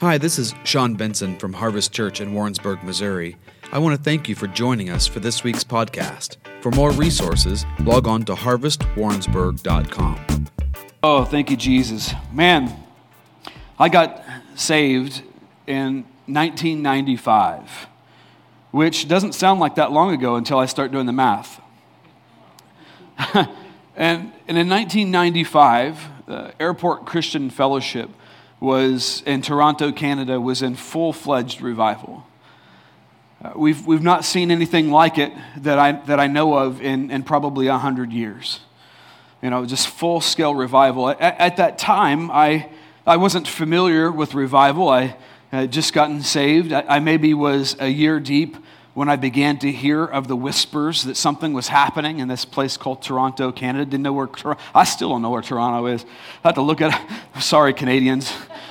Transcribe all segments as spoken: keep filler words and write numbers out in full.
Hi, this is Sean Benson from Harvest Church in Warrensburg, Missouri. I want to thank you for joining us for this week's podcast. For more resources, log on to harvest warrensburg dot com. Oh, thank you, Jesus. Man, I got saved in nineteen ninety-five, which doesn't sound like that long ago until I start doing the math. and, and in nineteen ninety-five, uh, Airport Christian Fellowship was in Toronto, Canada, was in full-fledged revival. Uh, we've we've not seen anything like it that I that I know of in, in probably a hundred years. You know, just full-scale revival. At, at that time, I I wasn't familiar with revival. I had just gotten saved. I, I maybe was a year deep when I began to hear of the whispers that something was happening in this place called Toronto, Canada. Didn't know where. I still don't know where Toronto is. I have to look at it. Sorry, Canadians.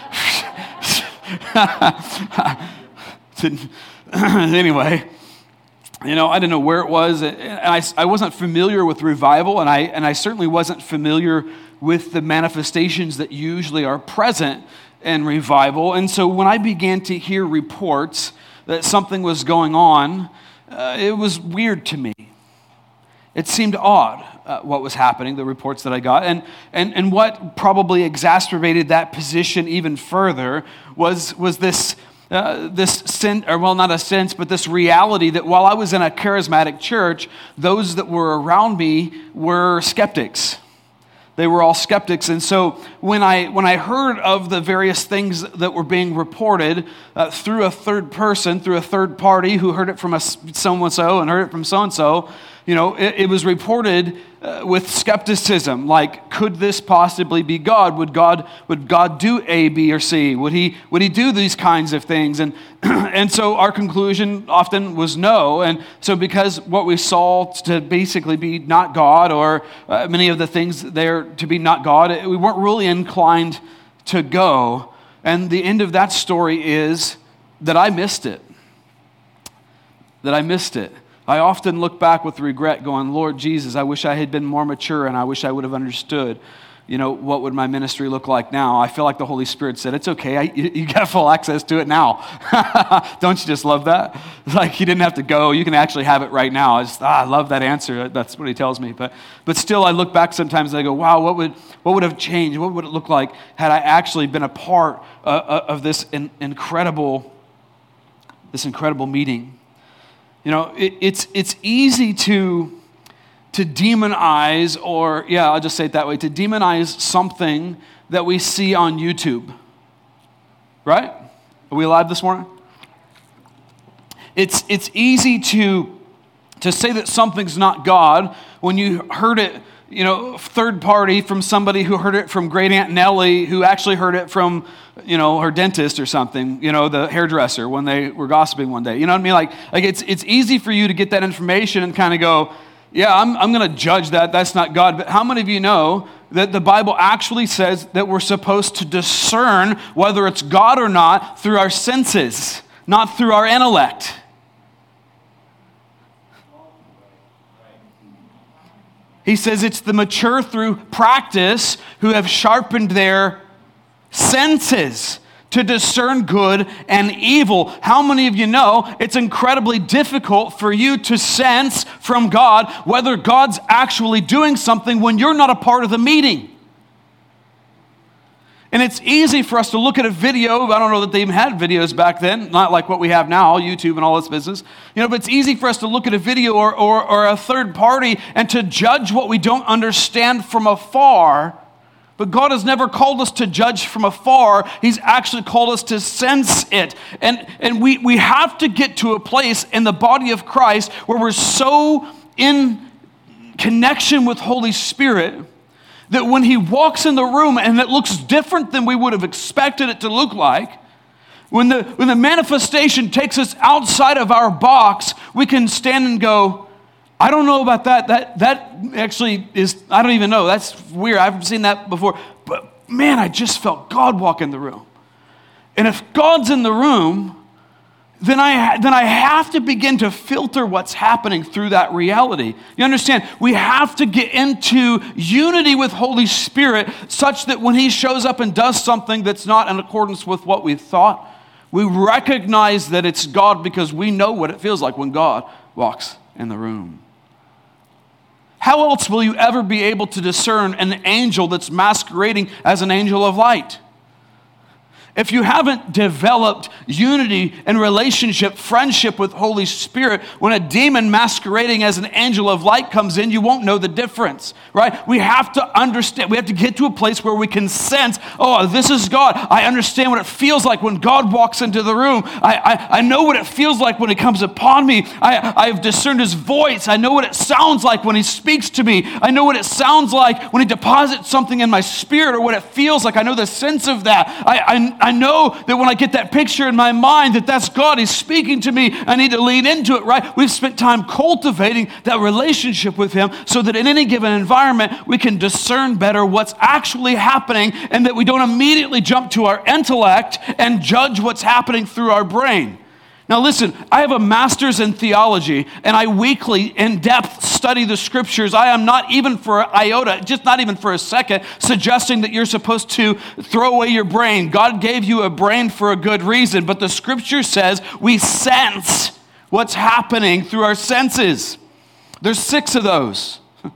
Anyway, you know, I didn't know where it was. And I, I wasn't familiar with revival, and I and I certainly wasn't familiar with the manifestations that usually are present in revival. And so when I began to hear reports that something was going on, uh, it was weird to me. It seemed odd uh, what was happening, the reports that I got. And, and, and what probably exacerbated that position even further was, was this, uh, this sin, or well, not a sense, but this reality that while I was in a charismatic church, those that were around me were skeptics. They were all skeptics. And so when I when I heard of the various things that were being reported uh, through a third person, through a third party who heard it from a so-and-so and heard it from so-and-so, you know, it, it was reported uh, with skepticism. Like, could this possibly be God? Would God would God do A, B, or C? Would he would he do these kinds of things? And and so our conclusion often was no. And so because what we saw to basically be not God, or uh, many of the things there to be not God, we weren't really inclined to go. And the end of that story is that I missed it. That I missed it. I often look back with regret going, Lord Jesus, I wish I had been more mature, and I wish I would have understood, you know, what would my ministry look like now. I feel like the Holy Spirit said, it's okay, I, you, you got full access to it now. Don't you just love that? Like, you didn't have to go, you can actually have it right now. I just, ah, I love that answer, that's what he tells me. But but still, I look back sometimes and I go, wow, what would what would have changed? What would it look like had I actually been a part uh, of this in, incredible, this incredible meeting? You know, it, it's it's easy to to demonize, or yeah, I'll just say it that way, to demonize something that we see on YouTube. Right? Are we alive this morning? It's it's easy to to say that something's not God when you heard it, you know, third party from somebody who heard it from Great Aunt Nellie, who actually heard it from, you know, her dentist or something, you know, the hairdresser when they were gossiping one day. You know what I mean? Like, like it's it's easy for you to get that information and kind of go, yeah, I'm I'm going to judge that. That's not God. But how many of you know that the Bible actually says that we're supposed to discern whether it's God or not through our senses, not through our intellect? He says it's the mature through practice who have sharpened their senses to discern good and evil. How many of you know it's incredibly difficult for you to sense from God whether God's actually doing something when you're not a part of the meeting? And it's easy for us to look at a video. I don't know that they even had videos back then, not like what we have now, YouTube and all this business. You know, but it's easy for us to look at a video or, or, or a third party and to judge what we don't understand from afar. But God has never called us to judge from afar. He's actually called us to sense it. And, and we, we have to get to a place in the body of Christ where we're so in connection with Holy Spirit that when he walks in the room and it looks different than we would have expected it to look like, when the, when the manifestation takes us outside of our box, we can stand and go, I don't know about that. That that actually is, I don't even know. That's weird. I haven't seen that before. But man, I just felt God walk in the room. And if God's in the room, then I, then I have to begin to filter what's happening through that reality. You understand? We have to get into unity with Holy Spirit such that when he shows up and does something that's not in accordance with what we thought, we recognize that it's God because we know what it feels like when God walks in the room. How else will you ever be able to discern an angel that's masquerading as an angel of light? If you haven't developed unity and relationship, friendship with Holy Spirit, when a demon masquerading as an angel of light comes in, you won't know the difference, right? We have to understand, we have to get to a place where we can sense, oh, this is God. I understand what it feels like when God walks into the room. I, I, I know what it feels like when he comes upon me. I, I've discerned his voice. I know what it sounds like when he speaks to me. I know what it sounds like when he deposits something in my spirit or what it feels like. I know the sense of that. I, I I know that when I get that picture in my mind that that's God, he's speaking to me, I need to lean into it, right? We've spent time cultivating that relationship with him so that in any given environment, we can discern better what's actually happening and that we don't immediately jump to our intellect and judge what's happening through our brain. Now listen, I have a master's in theology and I weekly in-depth study the scriptures. I am not even for an iota, just not even for a second, suggesting that you're supposed to throw away your brain. God gave you a brain for a good reason, but the scripture says we sense what's happening through our senses. There's six of those.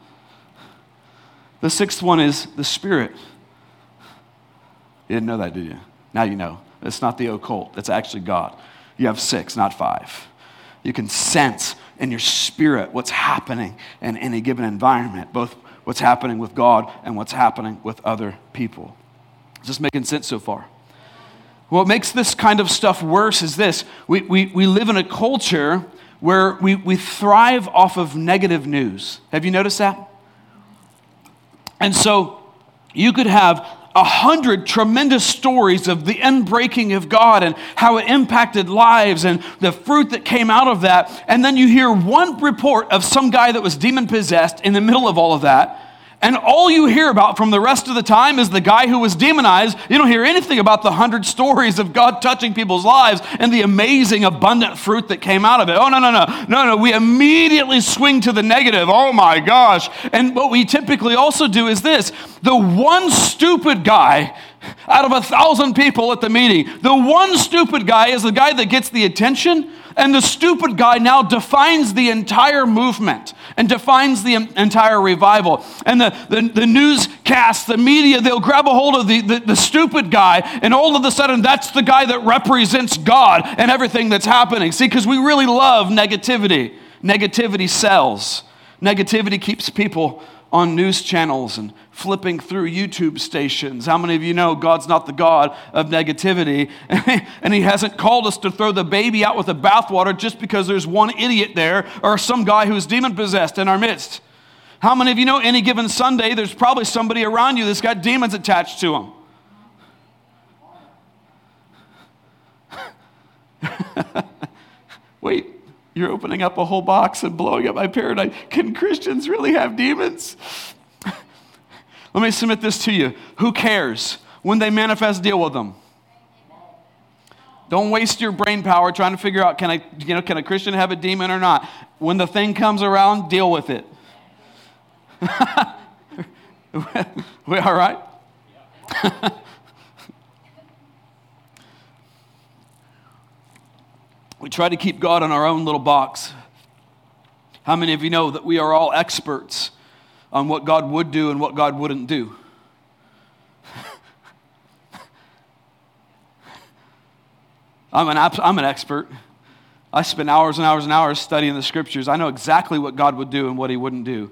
The sixth one is the Spirit. You didn't know that, did you? Now you know. It's not the occult. It's actually God. You have six, not five. You can sense in your spirit what's happening in any given environment, both what's happening with God and what's happening with other people. Is this making sense so far? What makes this kind of stuff worse is this. We, we, we live in a culture where we, we thrive off of negative news. Have you noticed that? And so you could have a hundred tremendous stories of the inbreaking of God and how it impacted lives and the fruit that came out of that. And then you hear one report of some guy that was demon-possessed in the middle of all of that. And all you hear about from the rest of the time is the guy who was demonized. You don't hear anything about the hundred stories of God touching people's lives and the amazing abundant fruit that came out of it. Oh, no, no, no. No, no. We immediately swing to the negative. Oh, my gosh. And what we typically also do is this. The one stupid guy out of a thousand people at the meeting, the one stupid guy is the guy that gets the attention, and the stupid guy now defines the entire movement and defines the entire revival. And the, the, the newscasts, the media, they'll grab a hold of the, the, the stupid guy, and all of a sudden that's the guy that represents God and everything that's happening. See, because we really love negativity. Negativity sells. Negativity keeps people on news channels and flipping through YouTube stations. How many of you know God's not the God of negativity? And he hasn't called us to throw the baby out with the bathwater just because there's one idiot there or some guy who's demon-possessed in our midst. How many of you know any given Sunday there's probably somebody around you that's got demons attached to him? Wait. You're opening up a whole box and blowing up my paradigm. Can Christians really have demons? Let me submit this to you. Who cares? When they manifest, deal with them. Don't waste your brain power trying to figure out, can I, you know, can a Christian have a demon or not? When the thing comes around, deal with it. We all right? We try to keep God in our own little box. How many of you know that we are all experts on what God would do and what God wouldn't do? I'm an, I'm an expert. I spend hours and hours and hours studying the scriptures. I know exactly what God would do and what he wouldn't do.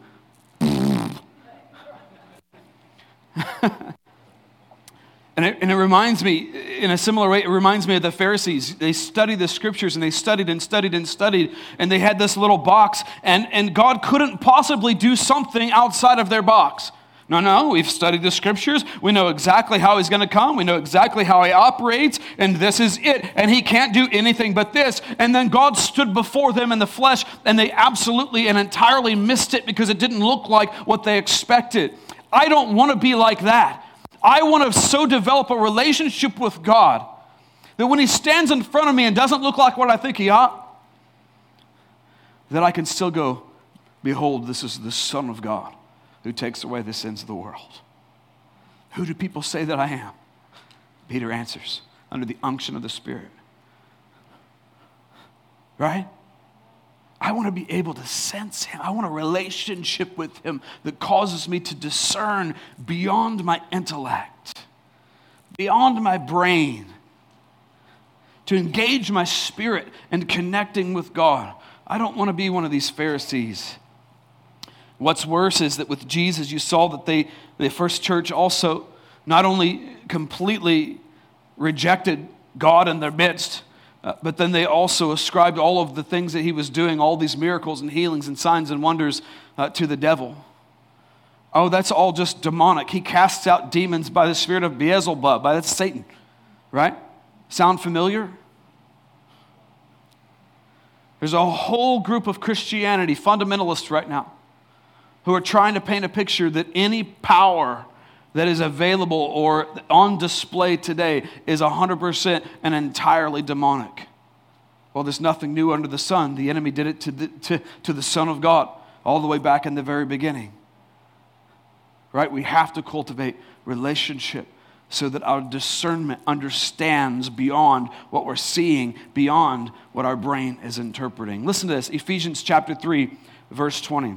And it, and it reminds me, in a similar way, it reminds me of the Pharisees. They studied the scriptures, and they studied and studied and studied, and they had this little box, and, and God couldn't possibly do something outside of their box. No, no, we've studied the scriptures. We know exactly how he's going to come. We know exactly how he operates, and this is it. And he can't do anything but this. And then God stood before them in the flesh, and they absolutely and entirely missed it because it didn't look like what they expected. I don't want to be like that. I want to so develop a relationship with God That when he stands in front of me and doesn't look like what I think he ought, that I can still go, behold, this is the Son of God who takes away the sins of the world. Who do people say that I am? Peter answers, under the unction of the Spirit. Right? I want to be able to sense him. I want a relationship with him that causes me to discern beyond my intellect, beyond my brain, to engage my spirit in connecting with God. I don't want to be one of these Pharisees. What's worse is that with Jesus, you saw that they, the first church also not only completely rejected God in their midst, uh, but then they also ascribed all of the things that he was doing, all these miracles and healings and signs and wonders uh, to the devil. Oh, that's all just demonic. He casts out demons by the spirit of Beelzebub, by that's Satan, right? Sound familiar? There's a whole group of Christianity, fundamentalists right now, who are trying to paint a picture that any power that is available or on display today is one hundred percent and entirely demonic. Well, there's nothing new under the sun. The enemy did it to the, to, to the Son of God all the way back in the very beginning. Right? We have to cultivate relationship so that our discernment understands beyond what we're seeing, beyond what our brain is interpreting. Listen to this, Ephesians chapter three, verse twenty.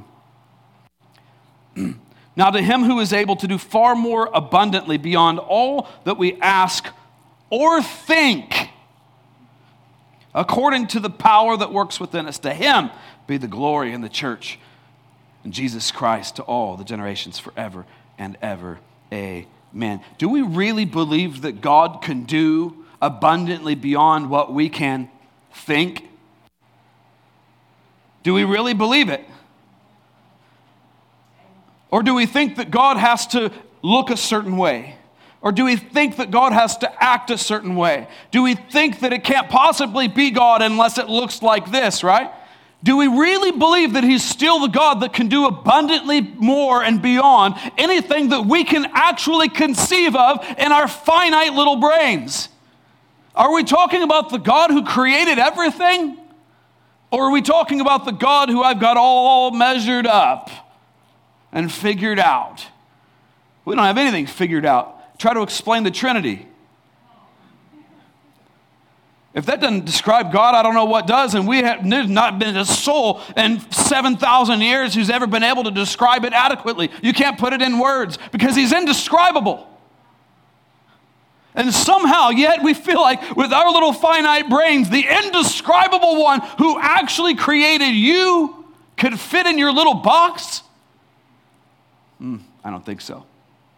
Now to him who is able to do far more abundantly beyond all that we ask or think, according to the power that works within us, to him be the glory in the church and Jesus Christ to all the generations forever and ever. Amen. Do we really believe that God can do abundantly beyond what we can think? Do we really believe it? Or do we think that God has to look a certain way? Or do we think that God has to act a certain way? Do we think that it can't possibly be God unless it looks like this, right? Do we really believe that he's still the God that can do abundantly more and beyond anything that we can actually conceive of in our finite little brains? Are we talking about the God who created everything? Or are we talking about the God who I've got all measured up and figured out? We don't have anything figured out. Try to explain the Trinity. If that doesn't describe God, I don't know what does. And we have there's not been a soul in seven thousand years who's ever been able to describe it adequately. You can't put it in words because he's indescribable. And somehow, yet we feel like with our little finite brains, the indescribable one who actually created you could fit in your little box? Mm, I don't think so.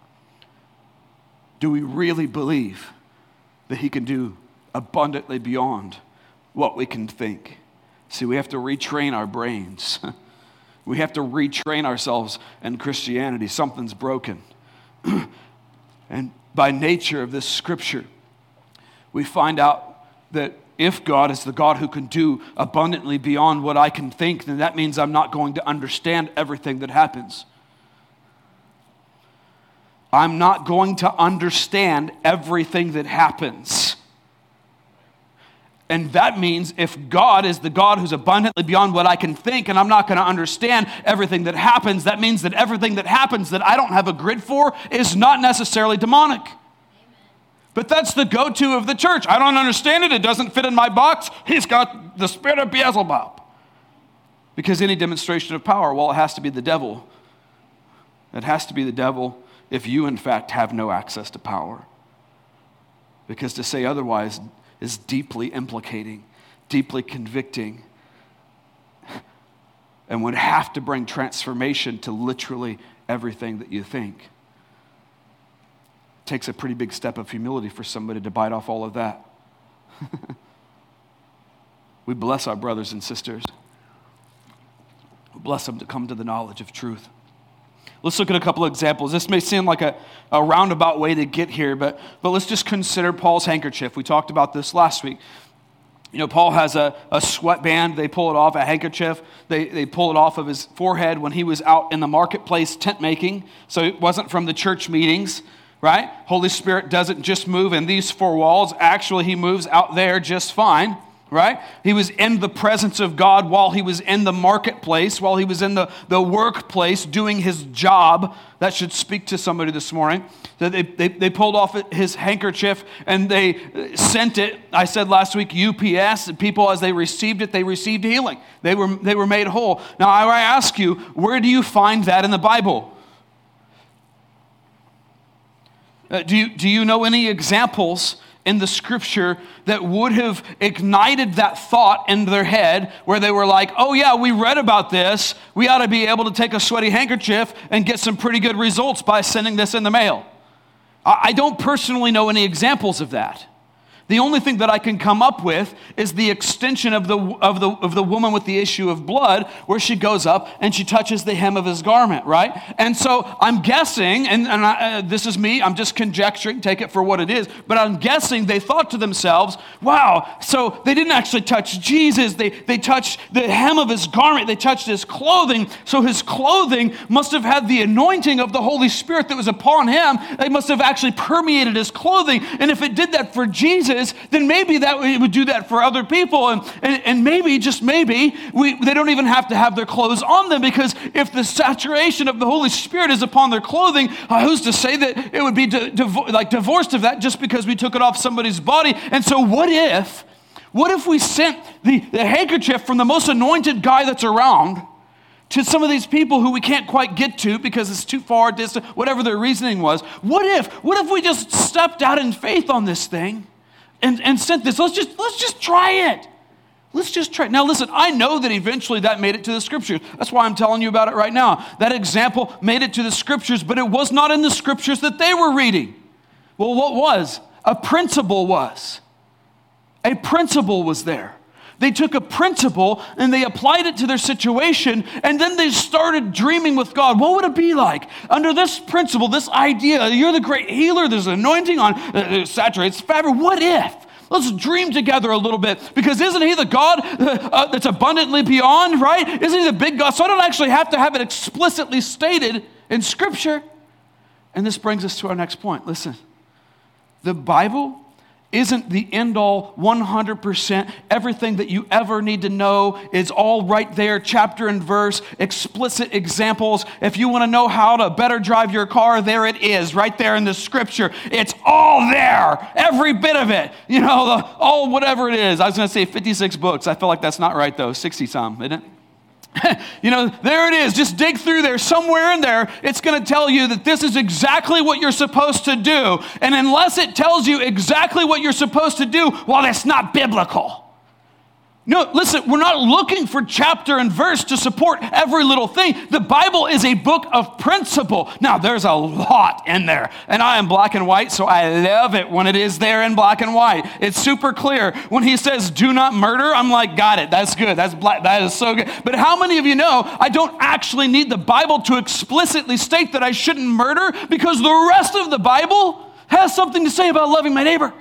Do we really believe that he can do abundantly beyond what we can think? See, we have to retrain our brains. We have to retrain ourselves in Christianity. Something's broken. And by nature of this scripture, we find out that if God is the God who can do abundantly beyond what I can think, then that means I'm not going to understand everything that happens. I'm not going to understand everything that happens. And that means if God is the God who's abundantly beyond what I can think, and I'm not going to understand everything that happens, that means that everything that happens that I don't have a grid for is not necessarily demonic. Amen. But that's the go-to of the church. I don't understand it. It doesn't fit in my box. He's got the spirit of Beelzebub. Because any demonstration of power, well, it has to be the devil. It has to be the devil if you, in fact, have no access to power. Because to say otherwise is deeply implicating, deeply convicting, and would have to bring transformation to literally everything that you think. It takes a pretty big step of humility for somebody to bite off all of that. We bless our brothers and sisters. We bless them to come to the knowledge of truth. Let's look at a couple of examples. This may seem like a, a roundabout way to get here, but, but let's just consider Paul's handkerchief. We talked about this last week. You know, Paul has a, a sweatband. They pull it off, a handkerchief. They, they pull it off of his forehead when he was out in the marketplace tent making. So it wasn't from the church meetings. right? Holy Spirit doesn't just move in these four walls. Actually, he moves out there just fine, right? He was in the presence of God while he was in the marketplace, while he was in the, the workplace doing his job. That should speak to somebody this morning. They, they, they pulled off his handkerchief and they sent it. I said last week, U P S, and people, as they received it, they received healing. They were, they were made whole. Now, I ask you, where do you find that in the Bible? Uh, do you, do you know any examples in the scripture that would have ignited that thought in their head where they were like, oh yeah, we read about this. We ought to be able to take a sweaty handkerchief and get some pretty good results by sending this in the mail? I don't personally know any examples of that. The only thing that I can come up with is the extension of the, of the, of the woman with the issue of blood, where she goes up and she touches the hem of his garment, right? And so I'm guessing, and, and I, uh, this is me, I'm just conjecturing, take it for what it is, but I'm guessing they thought to themselves, wow, so they didn't actually touch Jesus, they, they touched the hem of his garment, they touched his clothing, so his clothing must have had the anointing of the Holy Spirit that was upon him. They must have actually permeated his clothing, and if it did that for Jesus, then maybe that it would do that for other people. And, and, and maybe, just maybe, we, they don't even have to have their clothes on them, because if the saturation of the Holy Spirit is upon their clothing, uh, who's to say that it would be di- divo- like divorced of that just because we took it off somebody's body? And so what if, what if we sent the, the handkerchief from the most anointed guy that's around to some of these people who we can't quite get to because it's too far distant, whatever their reasoning was? What if, what if we just stepped out in faith on this thing And, and sent this? Let's just let's just try it. Let's just try it. Now listen, I know that eventually that made it to the scriptures. That's why I'm telling you about it right now. That example made it to the scriptures, but it was not in the scriptures that they were reading. Well, what was? A principle was. A principle was there. They took a principle and they applied it to their situation, and then they started dreaming with God. What would it be like under this principle, this idea? You're the great healer. There's an anointing on uh, saturates fabric. What if? Let's dream together a little bit, because isn't he the God uh, uh, that's abundantly beyond, right? Isn't he the big God? So I don't actually have to have it explicitly stated in Scripture. And this brings us to our next point. Listen, the Bible isn't the end-all one hundred percent. Everything that you ever need to know is all right there, chapter and verse, explicit examples. If you want to know how to better drive your car, there it is, right there in the scripture. It's all there, every bit of it. You know, the, all whatever it is. I was going to say fifty-six books. I feel like that's not right, though. sixty-some, isn't it? You know, there it is. Just dig through there. Somewhere in there, it's going to tell you that this is exactly what you're supposed to do. And unless it tells you exactly what you're supposed to do, well, it's not biblical. No, listen, we're not looking for chapter and verse to support every little thing. The Bible is a book of principle. Now, there's a lot in there, and I am black and white, so I love it when it is there in black and white. It's super clear. When he says, do not murder, I'm like, got it. That's good. That's black. That is so good. But how many of you know I don't actually need the Bible to explicitly state that I shouldn't murder, because the rest of the Bible has something to say about loving my neighbor?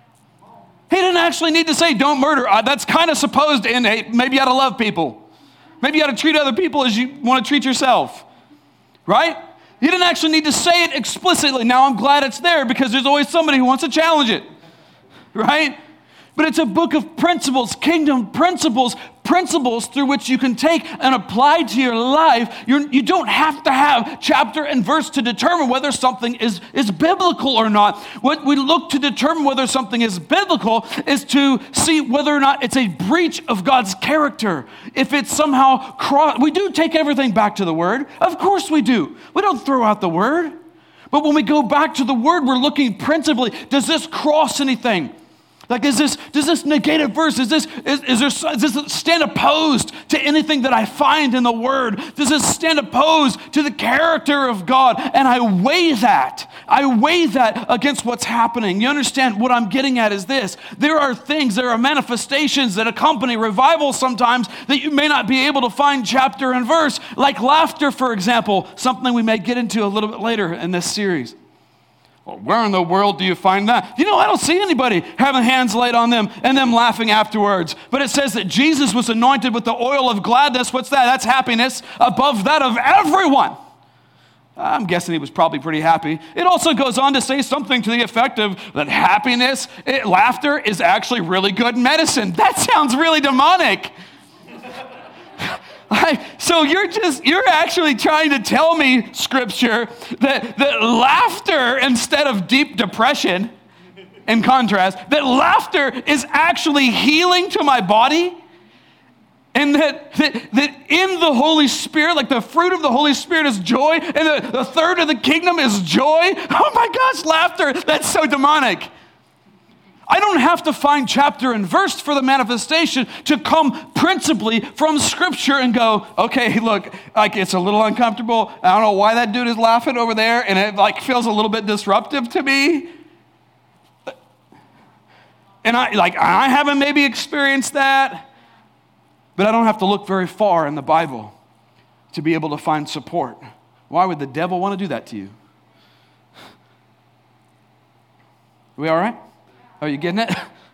He didn't actually need to say, don't murder. Uh, that's kind of supposed in, hey, maybe you ought to love people. Maybe you ought to treat other people as you want to treat yourself, right? He didn't actually need to say it explicitly. Now, I'm glad it's there, because there's always somebody who wants to challenge it, right? But it's a book of principles, kingdom principles, principles through which you can take and apply to your life. You're, you don't have to have chapter and verse to determine whether something is, is biblical or not. What we look to determine whether something is biblical is to see whether or not it's a breach of God's character. If it's somehow cross, we do take everything back to the Word. Of course we do. We don't throw out the Word. But when we go back to the Word, we're looking principally, does this cross anything? Like, is this, does this negate a verse? Is this, is, is there, does this stand opposed to anything that I find in the Word? Does this stand opposed to the character of God? And I weigh that. I weigh that against what's happening. You understand what I'm getting at is this. There are things, there are manifestations that accompany revival sometimes that you may not be able to find chapter and verse, like laughter, for example, something we may get into a little bit later in this series. Well, where in the world do you find that? You know, I don't see anybody having hands laid on them and them laughing afterwards. But it says that Jesus was anointed with the oil of gladness. What's that? That's happiness above that of everyone. I'm guessing he was probably pretty happy. It also goes on to say something to the effect of that happiness, it, laughter is actually really good medicine. That sounds really demonic. I, so you're just, you're actually trying to tell me, Scripture, that, that laughter instead of deep depression, in contrast, that laughter is actually healing to my body? And that, that, that in the Holy Spirit, like the fruit of the Holy Spirit is joy, and the, the third of the kingdom is joy? Oh my gosh, laughter, that's so demonic. I don't have to find chapter and verse for the manifestation to come principally from Scripture and go, okay, look, like it's a little uncomfortable. I don't know why that dude is laughing over there, and it like feels a little bit disruptive to me. And I like I haven't maybe experienced that, but I don't have to look very far in the Bible to be able to find support. Why would the devil want to do that to you? Are we all right? Are you getting it?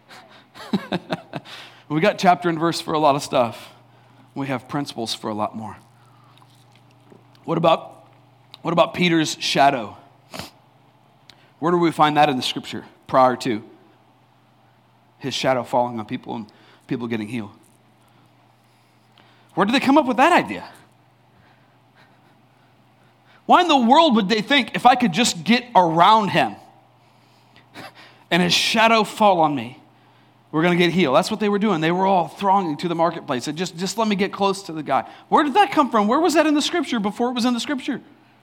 We got chapter and verse for a lot of stuff. We have principles for a lot more. What about, what about Peter's shadow? Where do we find that in the Scripture prior to his shadow falling on people and people getting healed? Where did they come up with that idea? Why in the world would they think if I could just get around him and his shadow fall on me, we're going to get healed? That's what they were doing. They were all thronging to the marketplace. And just, just let me get close to the guy. Where did that come from? Where was that in the Scripture before it was in the Scripture?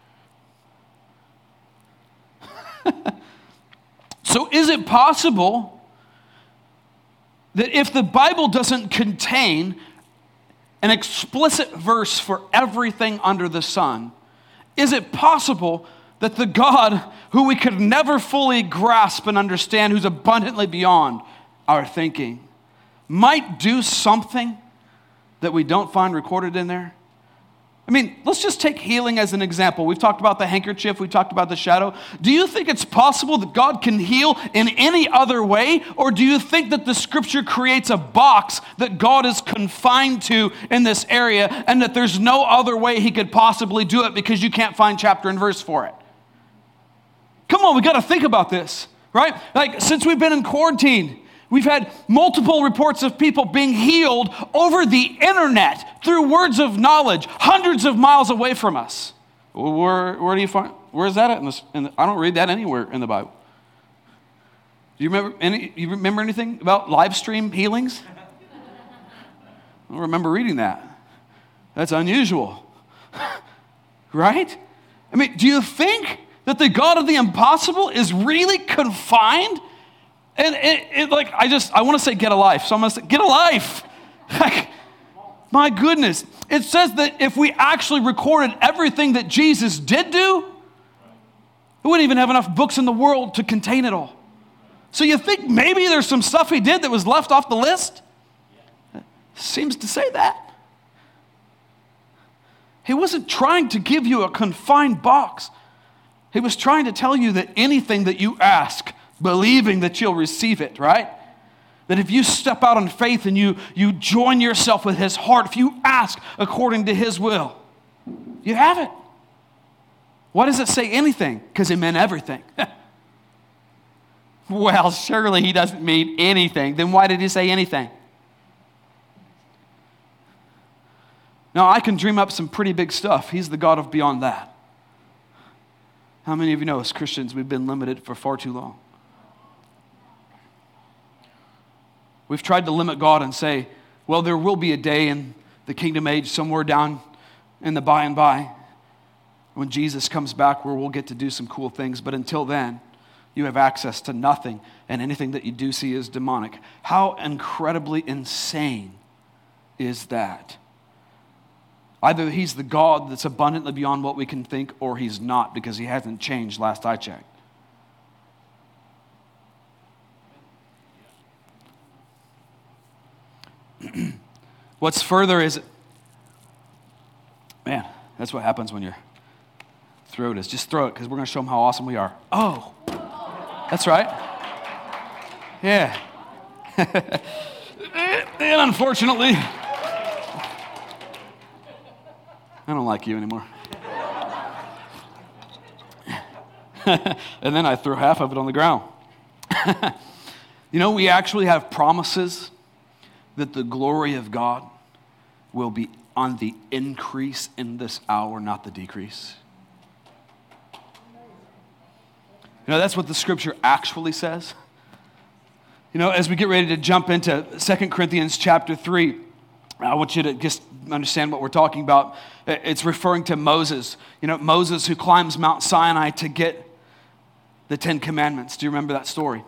So is it possible that if the Bible doesn't contain an explicit verse for everything under the sun, is it possible that the God who we could never fully grasp and understand, who's abundantly beyond our thinking, might do something that we don't find recorded in there? I mean, let's just take healing as an example. We've talked about the handkerchief. We've talked about the shadow. Do you think it's possible that God can heal in any other way? Or do you think that the Scripture creates a box that God is confined to in this area and that there's no other way he could possibly do it because you can't find chapter and verse for it? Come on, we got to think about this, right? Like, since we've been in quarantine, we've had multiple reports of people being healed over the internet through words of knowledge, hundreds of miles away from us. Where, where do you find, where is that at? In the, in the, I don't read that anywhere in the Bible. Do you remember any, you remember anything about live stream healings? I don't remember reading that. That's unusual, right? I mean, do you think that the God of the impossible is really confined? And it, it, like, I just, I want to say get a life. So I'm going to say, get a life. Like, my goodness. It says that if we actually recorded everything that Jesus did do, we wouldn't even have enough books in the world to contain it all. So you think maybe there's some stuff he did that was left off the list? It seems to say that. He wasn't trying to give you a confined box. He was trying to tell you that anything that you ask, believing that you'll receive it, right? That if you step out in faith and you, you join yourself with his heart, if you ask according to his will, you have it. Why does it say anything? Because he meant everything. Well, surely he doesn't mean anything. Then why did he say anything? Now, I can dream up some pretty big stuff. He's the God of beyond that. How many of you know as Christians we've been limited for far too long? We've tried to limit God and say, well, there will be a day in the kingdom age somewhere down in the by and by when Jesus comes back where we'll get to do some cool things. But until then, you have access to nothing, and anything that you do see is demonic. How incredibly insane is that? Either he's the God that's abundantly beyond what we can think, or he's not, because he hasn't changed last I checked. What's further is, man, that's what happens when your throat is. Just throw it, because we're going to show them how awesome we are. Oh, that's right. Yeah. And unfortunately, I don't like you anymore. And then I throw half of it on the ground. You know, we actually have promises that the glory of God will be on the increase in this hour, not the decrease. You know, that's what the scripture actually says. You know, as we get ready to jump into Second Corinthians chapter three, I want you to just understand what we're talking about. It's referring to Moses. You know, Moses who climbs Mount Sinai to get the Ten Commandments. Do you remember that story?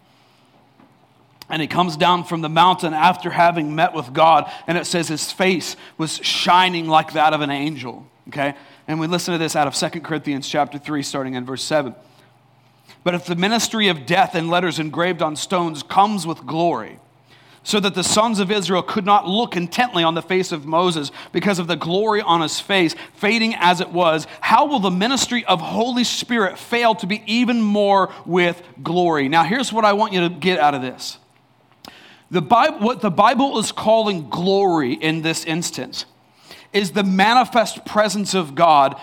And he comes down from the mountain after having met with God, and it says his face was shining like that of an angel. Okay? And we listen to this out of Second Corinthians chapter three, starting in verse seven. But if the ministry of death in letters engraved on stones comes with glory, so that the sons of Israel could not look intently on the face of Moses because of the glory on his face, fading as it was, how will the ministry of Holy Spirit fail to be even more with glory? Now, here's what I want you to get out of this. The Bible, what the Bible is calling glory in this instance is the manifest presence of God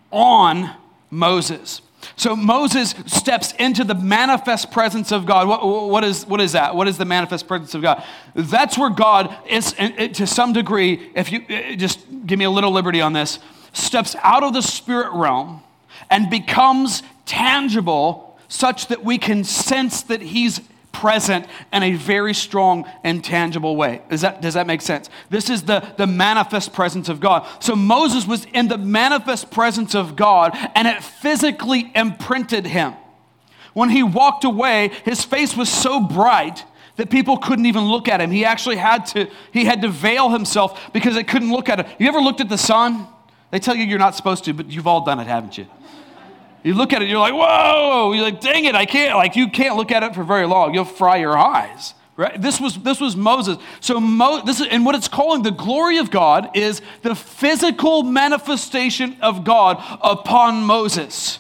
on Moses. So Moses steps into the manifest presence of God. What, what, is, what is that? What is the manifest presence of God? That's where God is, to some degree, if you just give me a little liberty on this, steps out of the spirit realm and becomes tangible such that we can sense that he's present in a very strong and tangible way. Is that, does that make sense? This is the, the manifest presence of God. So Moses was in the manifest presence of God, and it physically imprinted him. When he walked away, his face was so bright that people couldn't even look at him. He actually had to, he had to veil himself because they couldn't look at him. You ever looked at the sun? They tell you you're not supposed to, but you've all done it, haven't you? You look at it, you're like, whoa! You're like, dang it, I can't. Like, you can't look at it for very long. You'll fry your eyes, right? This was this was Moses. So Mo, this is, and what it's calling the glory of God is the physical manifestation of God upon Moses.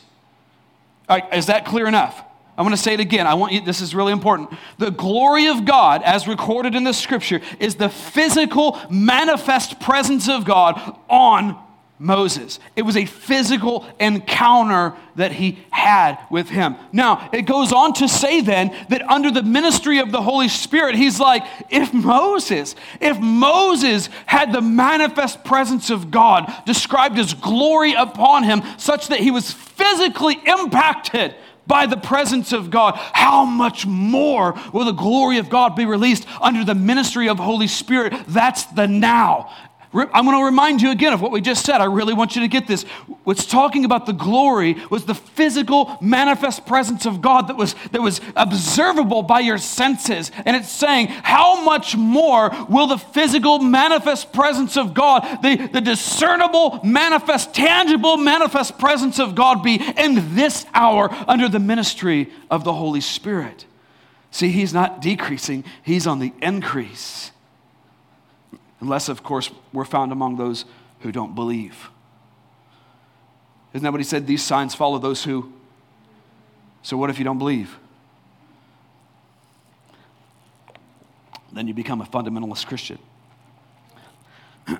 All right, is that clear enough? I'm going to say it again. I want you. This is really important. The glory of God, as recorded in the Scripture, is the physical manifest presence of God on Moses. It was a physical encounter that he had with him. Now, it goes on to say then that under the ministry of the Holy Spirit, he's like, if Moses, if Moses had the manifest presence of God described as glory upon him, such that he was physically impacted by the presence of God, how much more will the glory of God be released under the ministry of Holy Spirit? That's the now. I'm going to remind you again of what we just said. I really want you to get this. What's talking about the glory was the physical manifest presence of God that was, that was observable by your senses. And it's saying, how much more will the physical manifest presence of God, the, the discernible, manifest, tangible, manifest presence of God be in this hour under the ministry of the Holy Spirit? See, he's not decreasing, he's on the increase. Unless, of course, we're found among those who don't believe. Isn't that what he said? These signs follow those who... So what if you don't believe? Then you become a fundamentalist Christian. It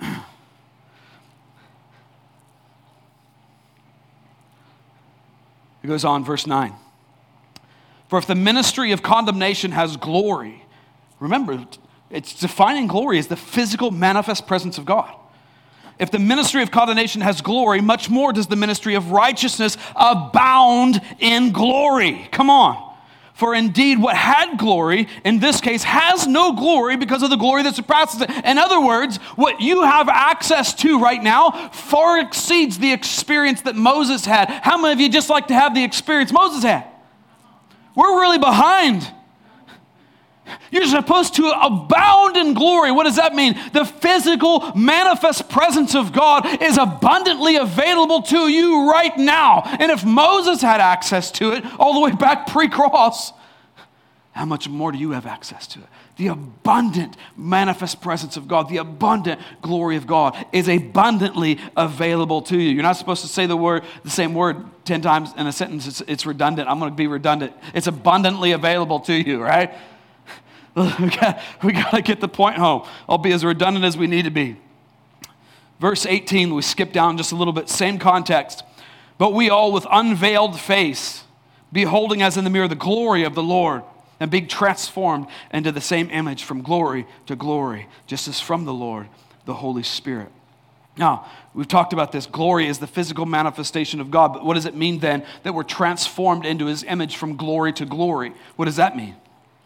goes on, verse nine. For if the ministry of condemnation has glory, remember, it's defining glory as the physical manifest presence of God. If the ministry of condemnation has glory, much more does the ministry of righteousness abound in glory. Come on. For indeed, what had glory, in this case, has no glory because of the glory that surpasses it. In other words, what you have access to right now far exceeds the experience that Moses had. How many of you just like to have the experience Moses had? We're really behind. You're supposed to abound in glory. What does that mean? The physical manifest presence of God is abundantly available to you right now. And if Moses had access to it all the way back pre-cross, how much more do you have access to it? The abundant manifest presence of God, the abundant glory of God is abundantly available to you. You're not supposed to say the word, the same word ten times in a sentence. It's, it's redundant. I'm going to be redundant. It's abundantly available to you, right? We got, we got to get the point home. I'll be as redundant as we need to be. Verse eighteen, we skip down just a little bit, same context. But we all with unveiled face, beholding as in the mirror the glory of the Lord, and being transformed into the same image from glory to glory, just as from the Lord, the Holy Spirit. Now, we've talked about this. Glory is the physical manifestation of God, but what does it mean then that we're transformed into his image from glory to glory? What does that mean?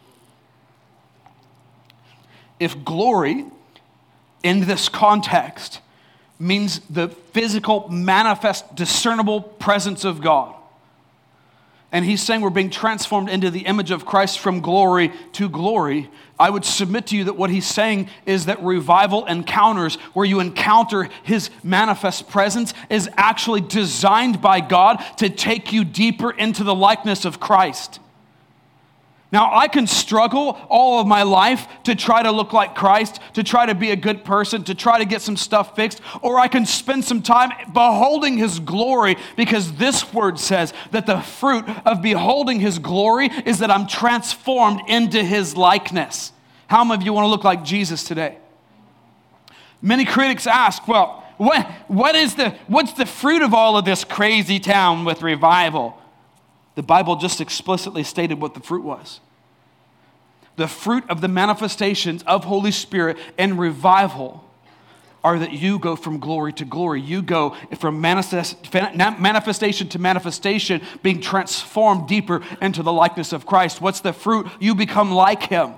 If glory, in this context, means the physical, manifest, discernible presence of God, and he's saying we're being transformed into the image of Christ from glory to glory, I would submit to you that what he's saying is that revival encounters, where you encounter his manifest presence, is actually designed by God to take you deeper into the likeness of Christ. Now, I can struggle all of my life to try to look like Christ, to try to be a good person, to try to get some stuff fixed, or I can spend some time beholding his glory, because this word says that the fruit of beholding his glory is that I'm transformed into his likeness. How many of you want to look like Jesus today? Many critics ask, well, what, what is the, what's the fruit of all of this crazy town with revival? The Bible just explicitly stated what the fruit was. The fruit of the manifestations of Holy Spirit and revival are that you go from glory to glory. You go from manifest, manifestation to manifestation, being transformed deeper into the likeness of Christ. What's the fruit? You become like him.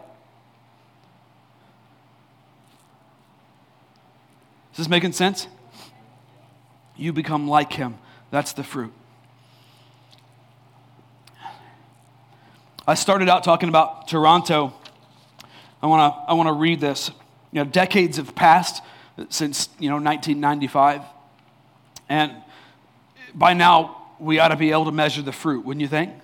Is this making sense? You become like him. That's the fruit. I started out talking about Toronto. I want to I want to read this. You know, decades have passed since, you know, nineteen ninety-five. And by now, we ought to be able to measure the fruit, wouldn't you think?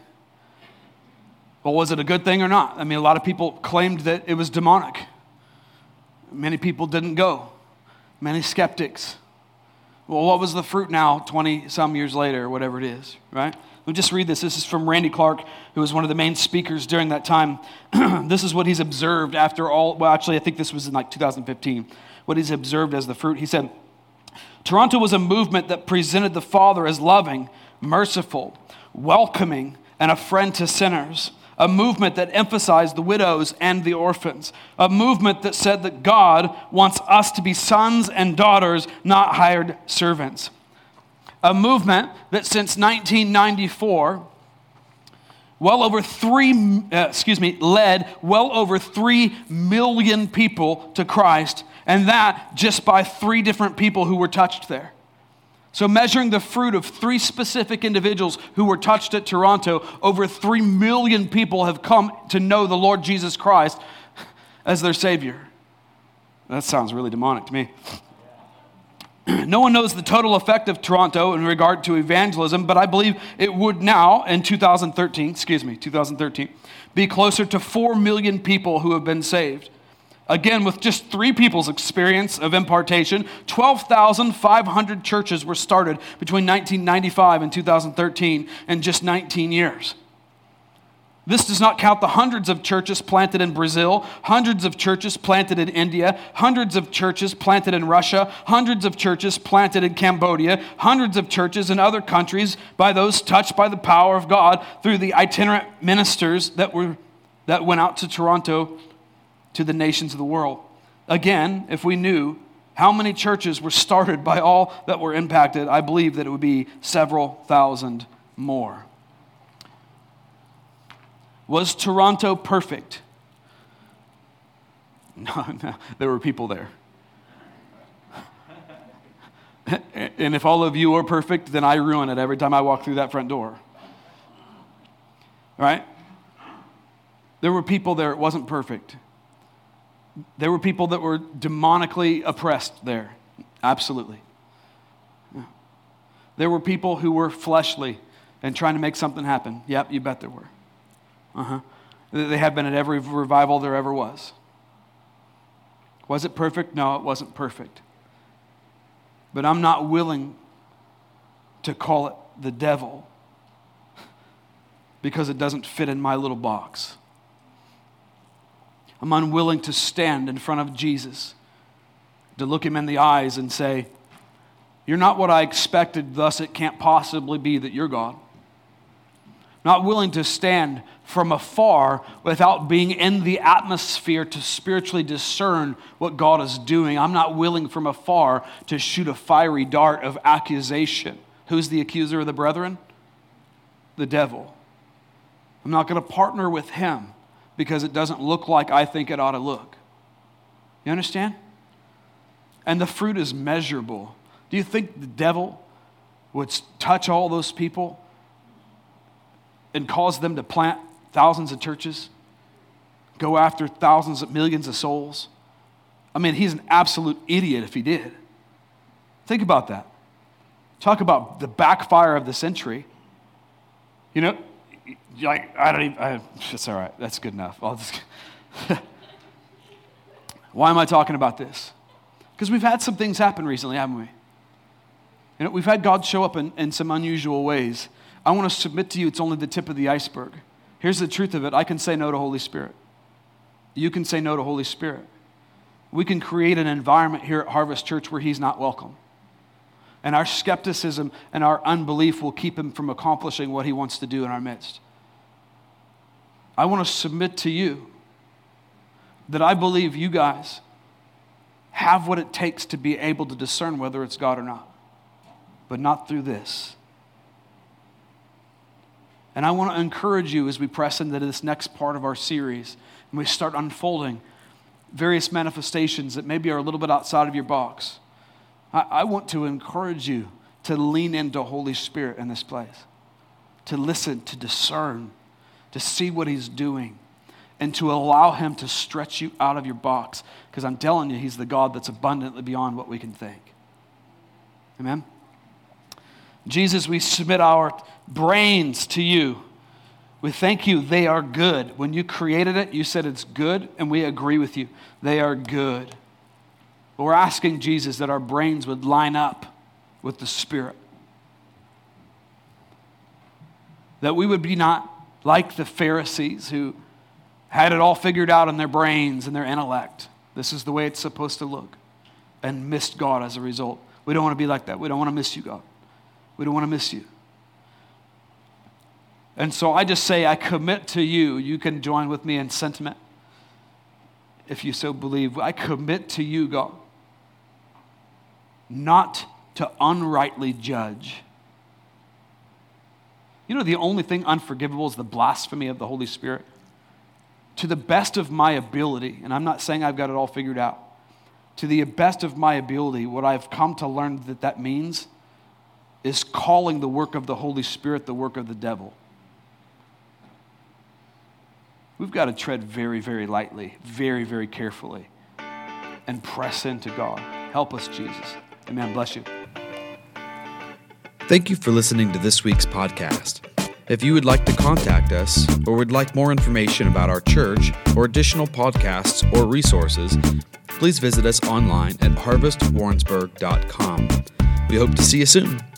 Well, was it a good thing or not? I mean, a lot of people claimed that it was demonic. Many people didn't go. Many skeptics. Well, what was the fruit now, twenty-some years later, or whatever it is, right? Let me just read this. This is from Randy Clark, who was one of the main speakers during that time. This is what he's observed after all, well, actually, I think this was in like two thousand fifteen, what he's observed as the fruit. He said, Toronto was a movement that presented the Father as loving, merciful, welcoming, and a friend to sinners. A movement that emphasized the widows and the orphans. A movement that said that God wants us to be sons and daughters, not hired servants. A movement that since nineteen ninety-four, well over three, uh, excuse me, led well over three million people to Christ, and that just by three different people who were touched there. So measuring the fruit of three specific individuals who were touched at Toronto, over three million people have come to know the Lord Jesus Christ as their Savior. That sounds really demonic to me. No one knows the total effect of Toronto in regard to evangelism, but I believe it would now, in two thousand thirteen, excuse me, two thousand thirteen, be closer to four million people who have been saved. Again, with just three people's experience of impartation, twelve thousand five hundred churches were started between nineteen ninety-five and two thousand thirteen in just nineteen years. This does not count the hundreds of churches planted in Brazil, hundreds of churches planted in India, hundreds of churches planted in Russia, hundreds of churches planted in Cambodia, hundreds of churches in other countries by those touched by the power of God through the itinerant ministers that were that went out to Toronto to the nations of the world. Again, if we knew how many churches were started by all that were impacted, I believe that it would be several thousand more. Was Toronto perfect? No, no, there were people there. And if all of you are perfect, then I ruin it every time I walk through that front door. Right? There were people there, it wasn't perfect. There were people that were demonically oppressed there. Absolutely. There were people who were fleshly and trying to make something happen. Yep, you bet there were. Uh-huh. They have been at every revival there ever was. Was it perfect? No, it wasn't perfect. But I'm not willing to call it the devil because it doesn't fit in my little box. I'm unwilling to stand in front of Jesus, to look him in the eyes and say, You're not what I expected, thus it can't possibly be that you're God. Not willing to stand from afar without being in the atmosphere to spiritually discern what God is doing. I'm not willing from afar to shoot a fiery dart of accusation. Who's the accuser of the brethren? The devil. I'm not going to partner with him because it doesn't look like I think it ought to look. You understand? And the fruit is measurable. Do you think the devil would touch all those people and cause them to plant thousands of churches, go after thousands of millions of souls? I mean, he's an absolute idiot if he did. Think about that. Talk about the backfire of the century. You know, like, I don't even, I, it's all right, that's good enough. I'll just, why am I talking about this? Because we've had some things happen recently, haven't we? You know, we've had God show up in, in some unusual ways. I want to submit to you, it's only the tip of the iceberg. Here's the truth of it. I can say no to Holy Spirit. You can say no to Holy Spirit. We can create an environment here at Harvest Church where he's not welcome. And our skepticism and our unbelief will keep him from accomplishing what he wants to do in our midst. I want to submit to you that I believe you guys have what it takes to be able to discern whether it's God or not. But not through this. And I want to encourage you as we press into this next part of our series and we start unfolding various manifestations that maybe are a little bit outside of your box. I, I want to encourage you to lean into Holy Spirit in this place, to listen, to discern, to see what he's doing, and to allow him to stretch you out of your box. Because I'm telling you, he's the God that's abundantly beyond what we can think. Amen? Jesus, we submit our brains to you. We thank you, they are good. When you created it, you said it's good, and we agree with you. They are good. But we're asking, Jesus, that our brains would line up with the Spirit. That we would be not like the Pharisees who had it all figured out in their brains and their intellect. This is the way it's supposed to look. And missed God as a result. We don't want to be like that. We don't want to miss you, God. We don't want to miss you. And so I just say, I commit to you. You can join with me in sentiment if you so believe. I commit to you, God, not to unrightly judge. You know, the only thing unforgivable is the blasphemy of the Holy Spirit. To the best of my ability, and I'm not saying I've got it all figured out, to the best of my ability, what I've come to learn that that means is calling the work of the Holy Spirit the work of the devil. We've got to tread very, very lightly, very, very carefully, and press into God. Help us, Jesus. Amen. Bless you. Thank you for listening to this week's podcast. If you would like to contact us or would like more information about our church or additional podcasts or resources, please visit us online at harvest warrensburg dot com. We hope to see you soon.